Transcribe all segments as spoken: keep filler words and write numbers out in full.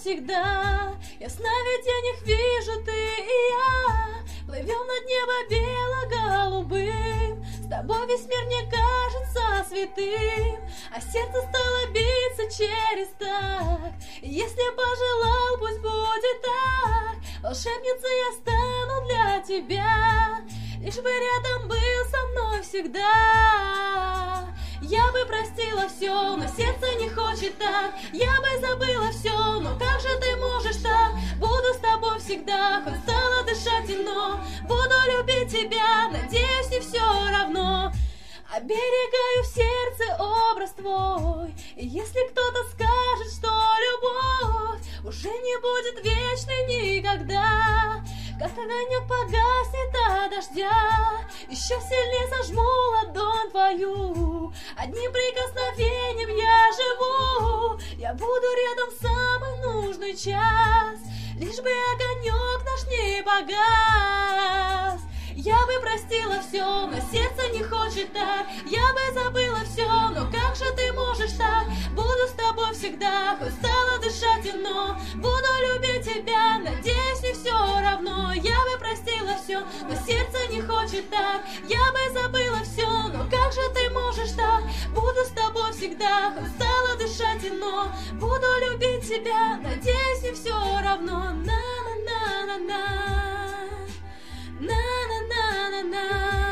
навсегда. Я в сновидениях вижу ты и я, плывем над небо бело-голубым. С тобой весь мир мне кажется святым, а сердце стало биться через так. Если пожелал, пусть будет так. Волшебницей я стану для тебя, лишь бы рядом был со мной всегда. Я бы простила все, но сердце не хочет так. Я бы забыла все, но как же ты можешь так? Буду с тобой всегда, хоть стало дышать темно. Буду любить тебя, надеюсь, не все равно. Оберегаю в сердце образ твой. И если кто-то скажет, что любовь уже не будет вечной никогда, как огонек погаснет от дождя, еще сильнее сожму ладонь твою. Одним прикосновением я живу. Я буду рядом в самый нужный час, лишь бы огонек наш не погас. Я бы простила все, но сердце не хочет так. Я бы забыла все, но как же ты можешь так? Буду с тобой всегда, хоть стало дышать темно. Буду любить тебя, надеюсь, не все равно. Я бы простила все, но сердце не хочет так. Я бы забыла все, но как же ты можешь так? Буду с тобой всегда, хоть стало дышать темно. Буду любить тебя, надеюсь, не все равно. На-на-на-на-на. На-на-на-на-на,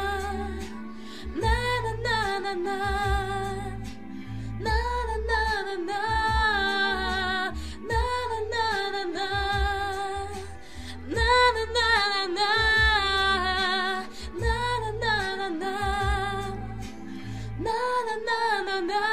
на-на-на-на-на, на-на-на-на-на, на-на-на-на-на, на-на-на-на-на, на-на-на-на-на, на-на-на-на-на.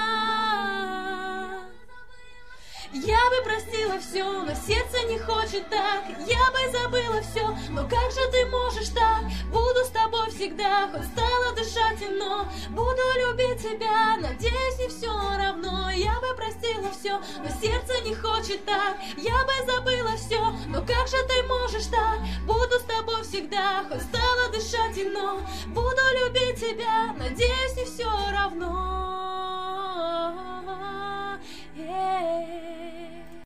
Я бы простила все, но сердце не хочет так. Я бы забыла все, но как же ты можешь так? Буду с тобой всегда, хоть стало дышать темно. Буду любить тебя, надеюсь, не все равно. Я бы простила все, но сердце не хочет так. Я бы забыла все, но как же ты можешь так? Буду с тобой всегда, хоть стало дышать темно. Буду любить тебя, надеюсь, не все равно. Yeah.